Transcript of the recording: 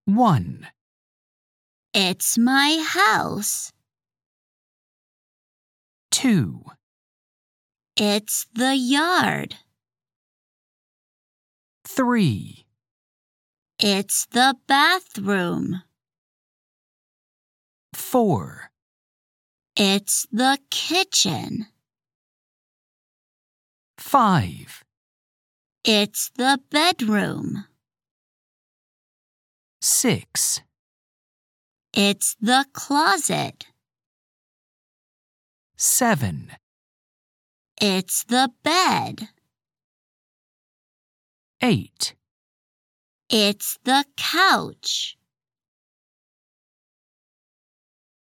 1, It's my house. 2, It's the yard. 3, It's the bathroom. 4, It's the kitchen. 5, It's the bedroom. 6, It's the closet. 7, It's the bed. 8, It's the couch.